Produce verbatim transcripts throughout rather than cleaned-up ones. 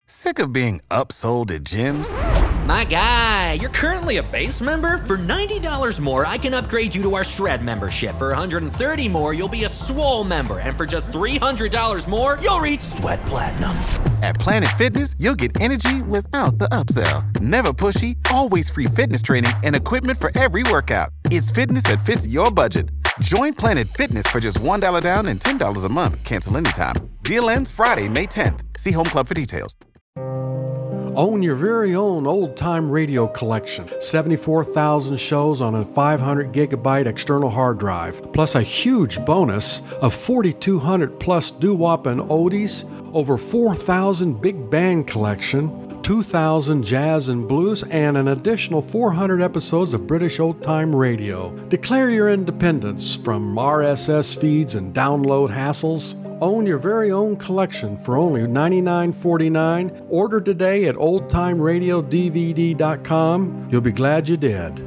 Sick of being upsold at gyms? My guy, you're currently a base member? For ninety dollars more, I can upgrade you to our Shred membership. For one hundred thirty dollars more, you'll be a Swole member. And for just three hundred dollars more, you'll reach Sweat Platinum. At Planet Fitness, you'll get energy without the upsell. Never pushy, always free fitness training and equipment for every workout. It's fitness that fits your budget. Join Planet Fitness for just one dollar down and ten dollars a month. Cancel anytime. Deal ends Friday, May tenth. See Home Club for details. Own your very own old-time radio collection. seventy-four thousand shows on a five hundred gigabyte external hard drive, plus a huge bonus of forty-two hundred plus doo-wop and oldies, over four thousand big band collection, two thousand jazz and blues, and an additional four hundred episodes of British old-time radio. Declare your independence from R S S feeds and download hassles. Own your very own collection for only ninety-nine forty-nine. Order today at old time radio d v d dot com. You'll be glad you did.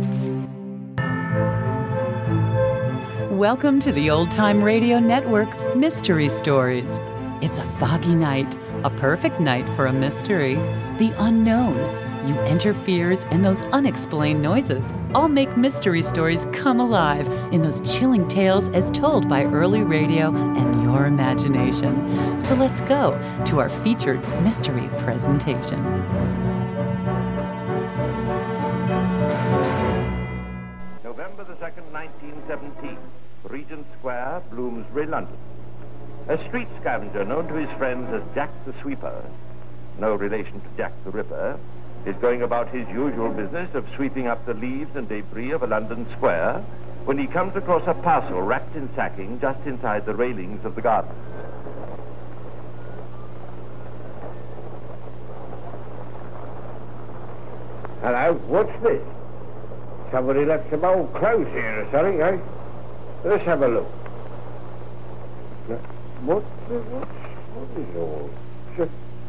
Welcome to the Old Time Radio Network Mystery Stories. It's a foggy night, a perfect night for a mystery. The unknown. You enter fears, and those unexplained noises all make mystery stories come alive in those chilling tales as told by early radio and your imagination. So let's go to our featured mystery presentation. November the second, nineteen seventeen, Regent Square, Bloomsbury, London. A street scavenger known to his friends as Jack the Sweeper, no relation to Jack the Ripper, is going about his usual business of sweeping up the leaves and debris of a London square when he comes across a parcel wrapped in sacking just inside the railings of the garden. Hello, what's this? Somebody left some old clothes here or something, eh? Let's have a look. What, what, what is all? Just...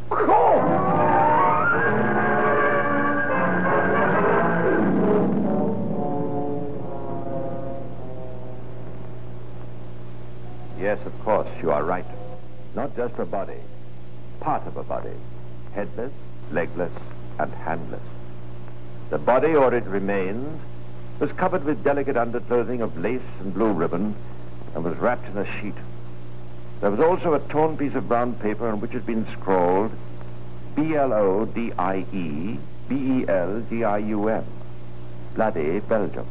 Yes, of course, you are right. Not just a body, part of a body. Headless, legless, and handless. The body, or its remains, was covered with delicate underclothing of lace and blue ribbon and was wrapped in a sheet. There was also a torn piece of brown paper on which had been scrawled B L O D I E B E L G I U M. Bloody Belgium.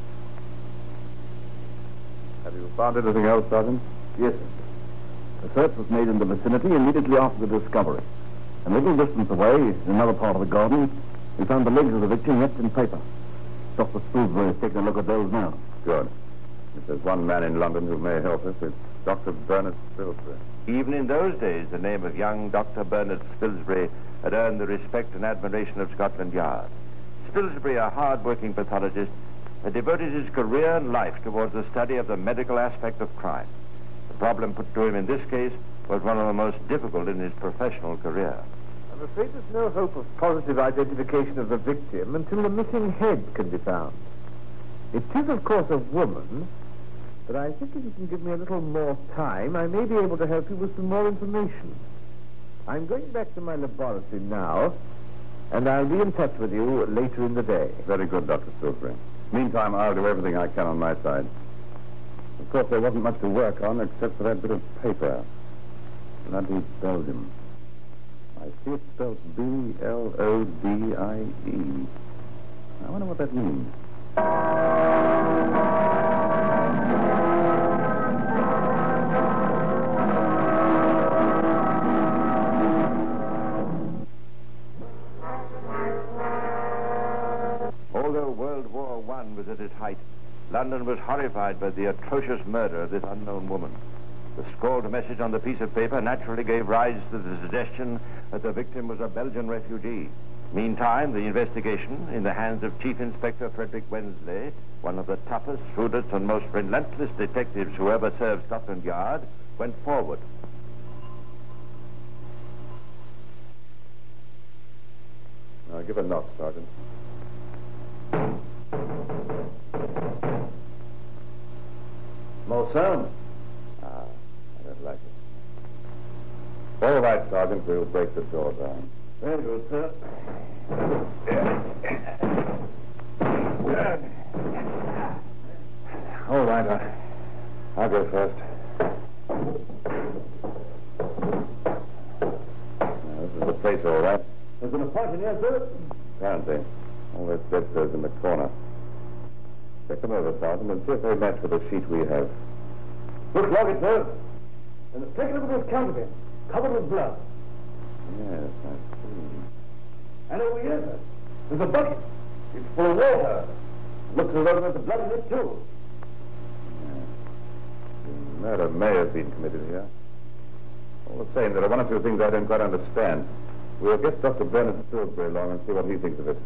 Have you found anything else, Sergeant? Yes, sir. A search was made in the vicinity immediately after the discovery. A little distance away, in another part of the garden, we found the legs of the victim wrapped in paper. Doctor Spilsbury has taken a look at those now. Good. If there's one man in London who may help us, it's Doctor Bernard Spilsbury. Even in those days, the name of young Doctor Bernard Spilsbury had earned the respect and admiration of Scotland Yard. Spilsbury, a hard-working pathologist, had devoted his career and life towards the study of the medical aspect of crime. The problem put to him in this case was one of the most difficult in his professional career. I'm afraid there's no hope of positive identification of the victim until the missing head can be found. It is, of course, a woman, but I think if you can give me a little more time, I may be able to help you with some more information. I'm going back to my laboratory now, and I'll be in touch with you later in the day. Very good, Doctor Spilsbury. Meantime, I'll do everything I can on my side. Of course, there wasn't much to work on except for that bit of paper. Bloody Belgium. I see it spelled B L O D I E. I wonder what that means. Although World War One was at its height, London was horrified by the atrocious murder of this unknown woman. The scrawled message on the piece of paper naturally gave rise to the suggestion that the victim was a Belgian refugee. Meantime, the investigation, in the hands of Chief Inspector Frederick Wensley, one of the toughest, shrewdest, and most relentless detectives who ever served Scotland Yard, went forward. Now, give a knock, Sergeant. More sound. Ah, I don't like it. All right, Sergeant. We'll break the door down. Very good, sir. All right, I, I'll go first. Now, this is the place, all right. There's been a fight in here, sir? Apparently. All those bedclothes in the corner. Check them over, Sergeant, and see if they match with the sheet we have. Look like it, sir. And take a look at this counterfeit, covered with blood. Yes, I see. And over here, sir, there's a bucket. It's full of water. Looks as though there's blood in it, too. The murder may have been committed here. All the same, there are one or two things I don't quite understand. We'll get Doctor Bernard Spilsbury along and see what he thinks of it.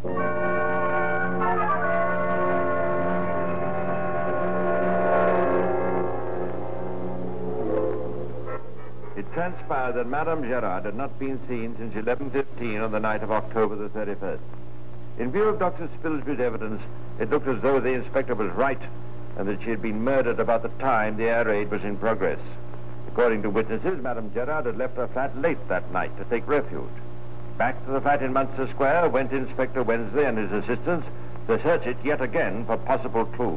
It transpired that Madame Gerard had not been seen since eleven fifteen on the night of October the thirty-first. In view of Doctor Spilsbury's evidence, it looked as though the inspector was right and that she had been murdered about the time the air raid was in progress. According to witnesses, Madame Gerard had left her flat late that night to take refuge. Back to the flat in Munster Square went Inspector Wednesday and his assistants to search it yet again for possible clues.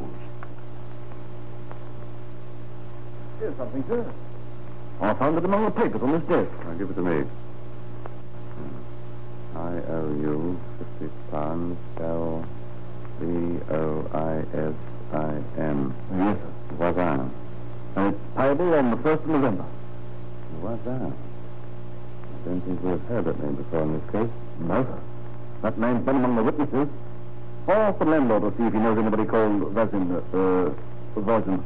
Here's something, sir. I found it among the papers on this desk. Now, give it to me. I owe you fifty pounds, L B O I S I N. Yes, sir. Voisin. And it's payable on the first of November. Voisin. I don't think we've heard that name before in this case. No, sir. That name's been among the witnesses. I'll ask the landlord to see if he knows anybody called Voisin. Uh, Voisin.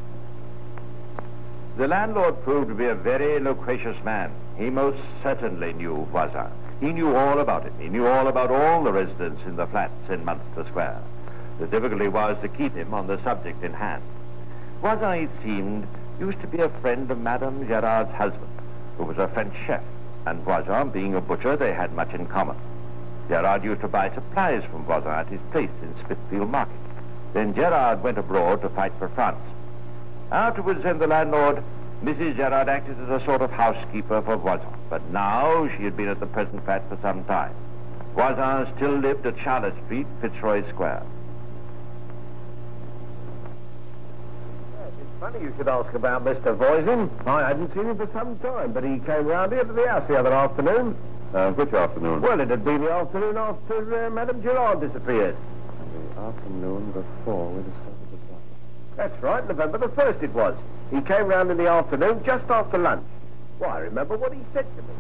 The landlord proved to be a very loquacious man. He most certainly knew Voisin. He knew all about him. He knew all about all the residents in the flats in Munster Square. The difficulty was to keep him on the subject in hand. Voisin, it seemed, used to be a friend of Madame Gerard's husband, who was a French chef, and Voisin, being a butcher, they had much in common. Gerard used to buy supplies from Voisin at his place in Smithfield Market. Then Gerard went abroad to fight for France. Afterwards, then, the landlord, Missus Gerard, acted as a sort of housekeeper for Voisin, but now she had been at the present flat for some time. Voisin still lived at Charlotte Street, Fitzroy Square. It's funny you should ask about Mister Voisin. I hadn't seen him for some time, but he came round here to the house the other afternoon. Uh, which afternoon? Well, it had been the afternoon after uh, Madame Gerard disappeared. The afternoon before we discovered the body. That's right, November the first it was. He came round in the afternoon just after lunch. Well, I remember what he said to me.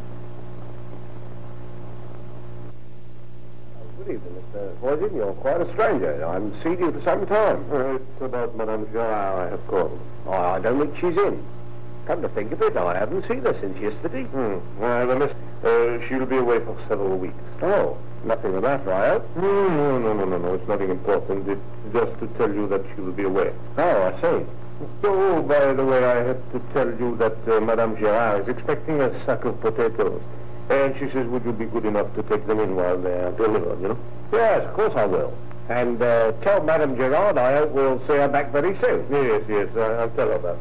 Oh, good evening, Mister Voisin. You're quite a stranger. I haven't seen you for some time. Uh, it's about Madame Gerard I have called. Oh, I don't think she's in. Come to think of it, I haven't seen her since yesterday. Hmm. Well, miss, uh, she'll be away for several weeks. Oh, nothing the matter, I hope? No, no, no, no, no. It's nothing important. It's just to tell you that she will be away. Oh, I see. Oh, by the way, I have to tell you that uh, Madame Gerard is expecting a sack of potatoes. And she says, would you be good enough to take them in while they're delivered, you know? Yes, of course I will. And uh, tell Madame Gerard I hope we'll see her back very soon. Yes, yes, uh, I'll tell her that.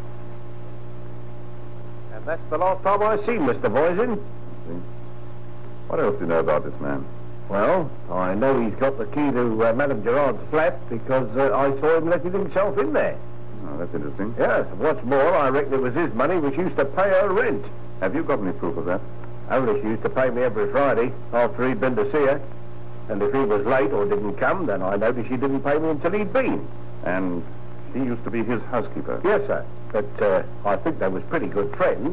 And that's the last time I've seen Mister Voisin. What else do you know about this man? Well, I know he's got the key to uh, Madame Gerard's flat because uh, I saw him letting himself in there. Oh, that's interesting. Yes, what's more, I reckon it was his money which used to pay her rent. Have you got any proof of that? Only she used to pay me every Friday after he'd been to see her. And if he was late or didn't come, then I noticed she didn't pay me until he'd been. And she used to be his housekeeper? Yes, sir. But uh, I think they was pretty good friends.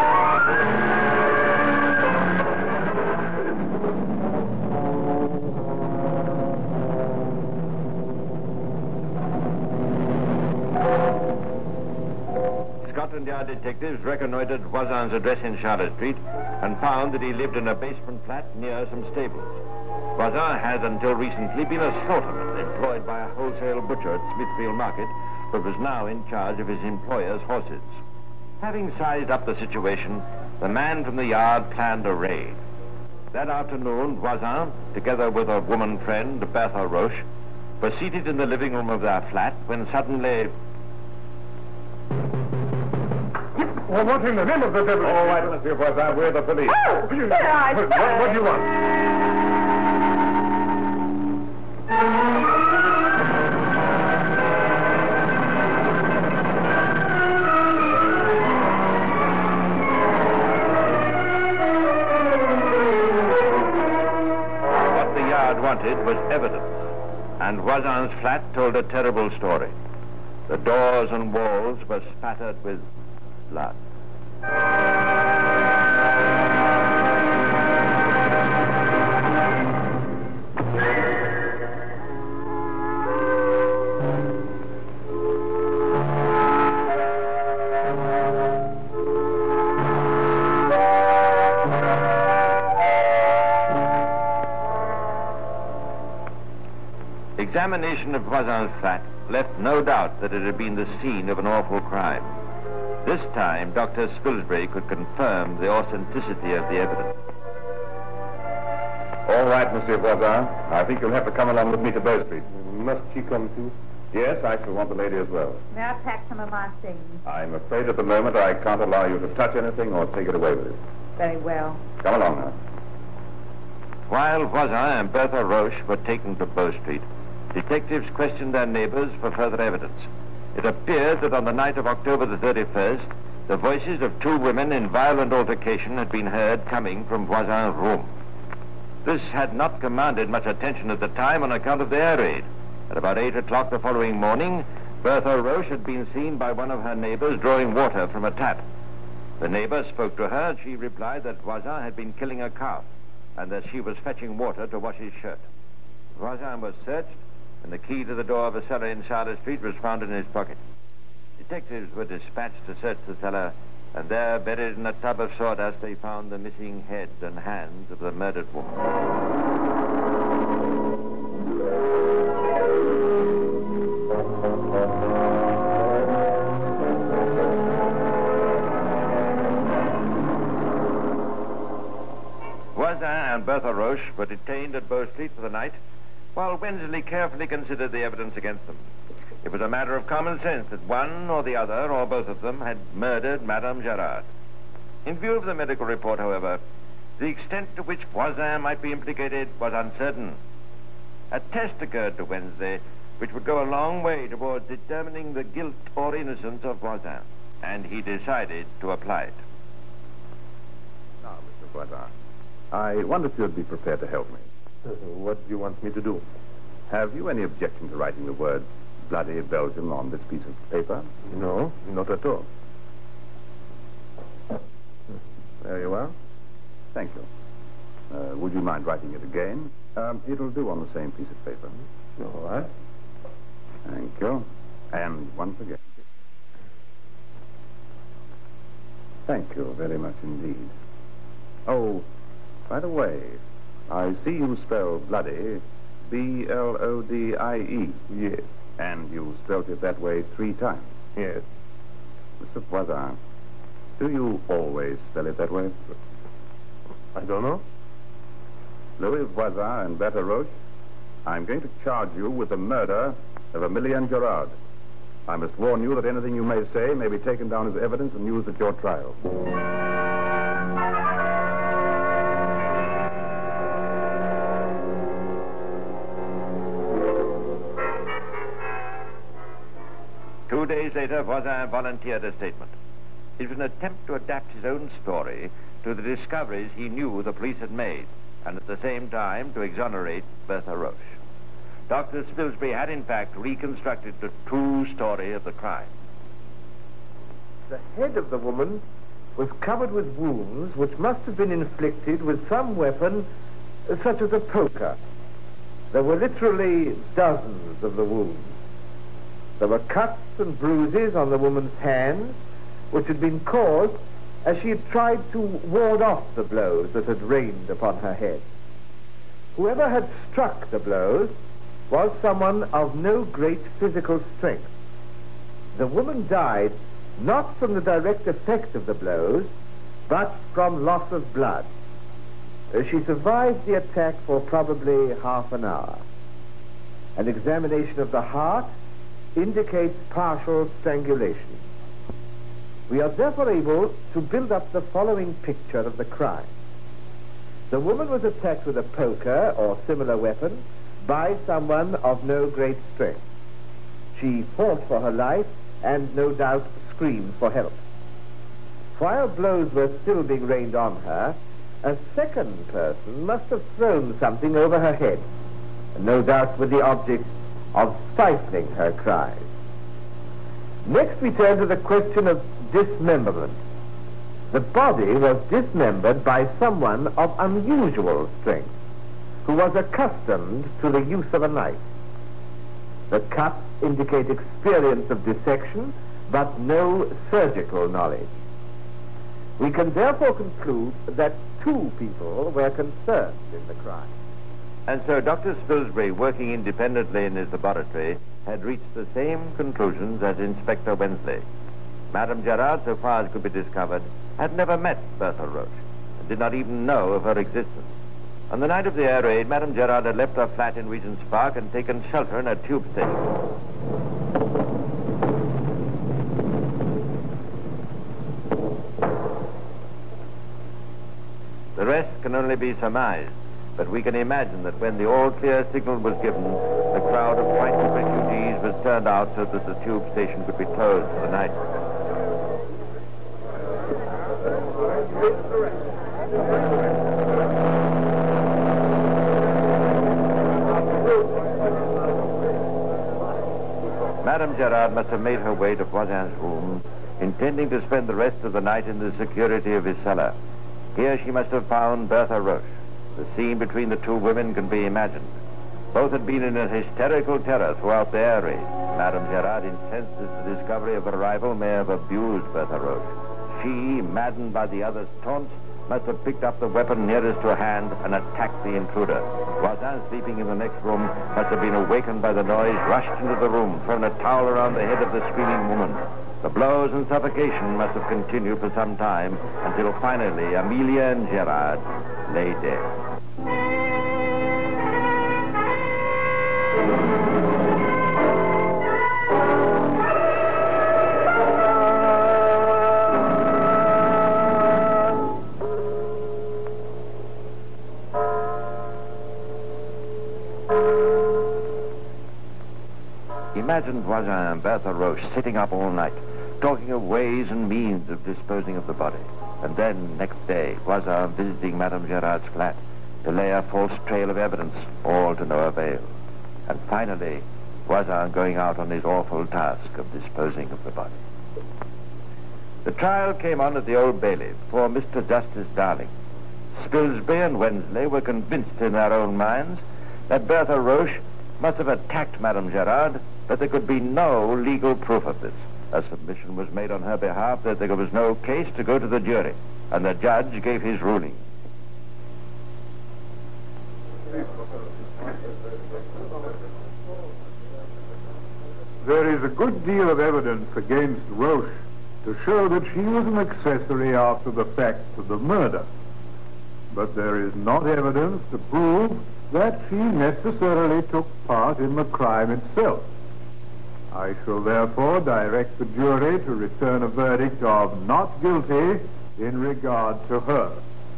Scotland Yard detectives reconnoitred Voisin's address in Charlotte Street and found that he lived in a basement flat near some stables. Voisin had until recently been a slaughterman employed by a wholesale butcher at Smithfield Market, but was now in charge of his employer's horses. Having sized up the situation, the man from the yard planned a raid. That afternoon, Voisin, together with a woman friend, Bertha Roche, were seated in the living room of their flat when suddenly... Well, what in the name of the devil? All right, Monsieur Voisin, we're the police. Oh, there I What, what do you want? What the Yard wanted was evidence, and Voisin's flat told a terrible story. The doors and walls were spattered with blood. Examination of Voisin's flat left no doubt that it had been the scene of an awful crime. This time, Doctor Spilsbury could confirm the authenticity of the evidence. All right, Monsieur Voisin. I think you'll have to come along with me to Bow Street. Must she come too? Yes, I shall want the lady as well. May I pack some of my things? I'm afraid at the moment I can't allow you to touch anything or take it away with you. Very well. Come along now. While Voisin and Bertha Roche were taken to Bow Street, detectives questioned their neighbors for further evidence. It appeared that on the night of October the thirty-first, the voices of two women in violent altercation had been heard coming from Voisin's room. This had not commanded much attention at the time on account of the air raid. At about eight o'clock the following morning, Bertha Roche had been seen by one of her neighbors drawing water from a tap. The neighbor spoke to her, and she replied that Voisin had been killing a calf and that she was fetching water to wash his shirt. Voisin was searched, and the key to the door of a cellar in Charlotte Street was found in his pocket. Detectives were dispatched to search the cellar, and there, buried in a tub of sawdust, they found the missing head and hands of the murdered woman. Voisin and Bertha Roche were detained at Bow Street for the night, while Wensley carefully considered the evidence against them. It was a matter of common sense that one or the other, or both of them, had murdered Madame Gerard. In view of the medical report, however, the extent to which Voisin might be implicated was uncertain. A test occurred to Wednesday which would go a long way towards determining the guilt or innocence of Voisin, and he decided to apply it. Now, Mister Voisin, I wonder if you'd be prepared to help me. Uh, what do you want me to do? Have you any objection to writing the words Bloody Belgium on this piece of paper? No, not at all. There you are. Thank you. Uh, would you mind writing it again? Um, it'll do on the same piece of paper. All right. Thank you. And once again. Thank you very much indeed. Oh, by the way, I see you spell bloody B L O D I E. Yes. And you spelled it that way three times. Yes. Mister Voisin, do you always spell it that way? I don't know. Louis Voisin and Bertha Roche, I'm going to charge you with the murder of Emilienne Gerard. I must warn you that anything you may say may be taken down as evidence and used at your trial. Two days later, Voisin volunteered a statement. It was an attempt to adapt his own story to the discoveries he knew the police had made, and at the same time to exonerate Bertha Roche. Doctor Spilsbury had, in fact, reconstructed the true story of the crime. The head of the woman was covered with wounds which must have been inflicted with some weapon, uh, such as a poker. There were literally dozens of the wounds. There were cuts and bruises on the woman's hands, which had been caused as she had tried to ward off the blows that had rained upon her head. Whoever had struck the blows was someone of no great physical strength. The woman died not from the direct effect of the blows, but from loss of blood. Uh, She survived the attack for probably half an hour. An examination of the heart indicates partial strangulation. We are therefore able to build up the following picture of the crime. The woman was attacked with a poker or similar weapon by someone of no great strength. She fought for her life and no doubt screamed for help. While blows were still being rained on her, a second person must have thrown something over her head, no doubt with the object of stifling her cries. Next we turn to the question of dismemberment. The body was dismembered by someone of unusual strength, who was accustomed to the use of a knife. The cuts indicate experience of dissection, but no surgical knowledge. We can therefore conclude that two people were concerned in the crime. And so Doctor Spilsbury, working independently in his laboratory, had reached the same conclusions as Inspector Wensley. Madame Gerard, so far as could be discovered, had never met Bertha Roche, and did not even know of her existence. On the night of the air raid, Madame Gerard had left her flat in Regent's Park and taken shelter in a tube station. The rest can only be surmised, but we can imagine that when the all-clear signal was given, the crowd of frightened refugees was turned out so that the tube station could be closed for the night. Madame Gerard must have made her way to Voisin's room, intending to spend the rest of the night in the security of his cellar. Here she must have found Bertha Roche. The scene between the two women can be imagined. Both had been in a hysterical terror throughout the air raid. Madame Gerard, incensed at the discovery of her rival, may have abused Bertha Roche. She, maddened by the other's taunts, must have picked up the weapon nearest to her hand and attacked the intruder. Voisin, sleeping in the next room, must have been awakened by the noise, rushed into the room, thrown a towel around the head of the screaming woman. The blows and suffocation must have continued for some time until finally Amelia and Gerard lay dead. Imagine Voisin and Bertha Roche sitting up all night, talking of ways and means of disposing of the body. And then, next day, Voisin visiting Madame Gerard's flat to lay a false trail of evidence, all to no avail. And finally, Voisin going out on his awful task of disposing of the body. The trial came on at the Old Bailey before Mister Justice Darling. Spilsbury and Wensley were convinced in their own minds that Bertha Roche must have attacked Madame Gerard, but there could be no legal proof of this. A submission was made on her behalf that there was no case to go to the jury, and the judge gave his ruling. There is a good deal of evidence against Roche to show that she was an accessory after the fact of the murder. But there is not evidence to prove that she necessarily took part in the crime itself. I shall therefore direct the jury to return a verdict of not guilty in regard to her.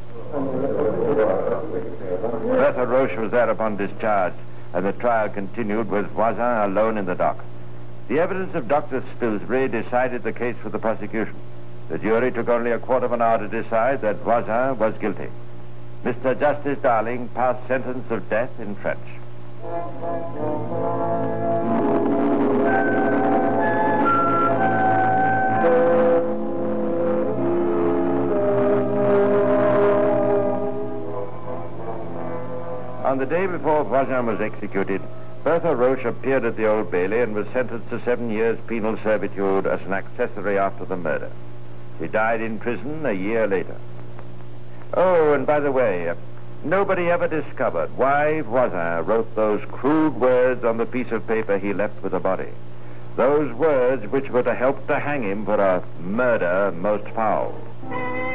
Bertha Roche was thereupon discharged, and the trial continued with Voisin alone in the dock. The evidence of Doctor Spilsbury decided the case for the prosecution. The jury took only a quarter of an hour to decide that Voisin was guilty. Mister Justice Darling passed sentence of death in French. On the day before Voisin was executed, Bertha Roche appeared at the Old Bailey and was sentenced to seven years penal servitude as an accessory after the murder. She died in prison a year later. Oh, and by the way, uh, nobody ever discovered why Voisin wrote those crude words on the piece of paper he left with the body. Those words which were to help to hang him for a murder most foul.